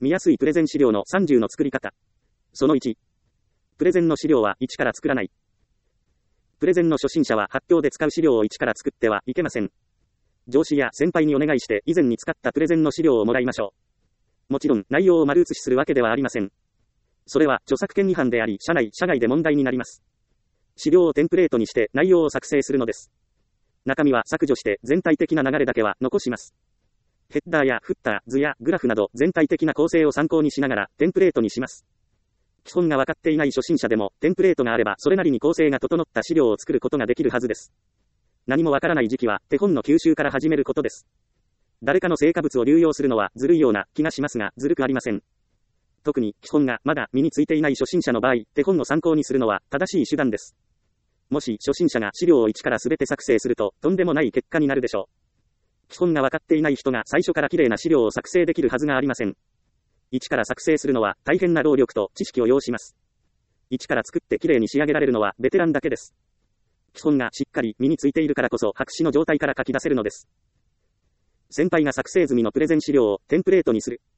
見やすいプレゼン資料の30の作り方。その1。プレゼンの資料は一から作らない。プレゼンの初心者は発表で使う資料を一から作ってはいけません。上司や先輩にお願いして以前に使ったプレゼンの資料をもらいましょう。もちろん内容を丸写しするわけではありません。それは著作権違反であり、社外で問題になります。資料をテンプレートにして内容を作成するのです。中身は削除して全体的な流れだけは残します。ヘッダーやフッター、図やグラフなど全体的な構成を参考にしながらテンプレートにします。基本が分かっていない初心者でもテンプレートがあればそれなりに構成が整った資料を作ることができるはずです。何もわからない時期は手本の吸収から始めることです。誰かの成果物を流用するのはずるいような気がしますがずるくありません。特に基本がまだ身についていない初心者の場合、手本を参考にするのは正しい手段です。もし初心者が資料を一から全て作成するととんでもない結果になるでしょう。基本が分かっていない人が最初から綺麗な資料を作成できるはずがありません。一から作成するのは大変な労力と知識を要します。一から作って綺麗に仕上げられるのはベテランだけです。基本がしっかり身についているからこそ白紙の状態から書き出せるのです。先輩が作成済みのプレゼン資料をテンプレートにする。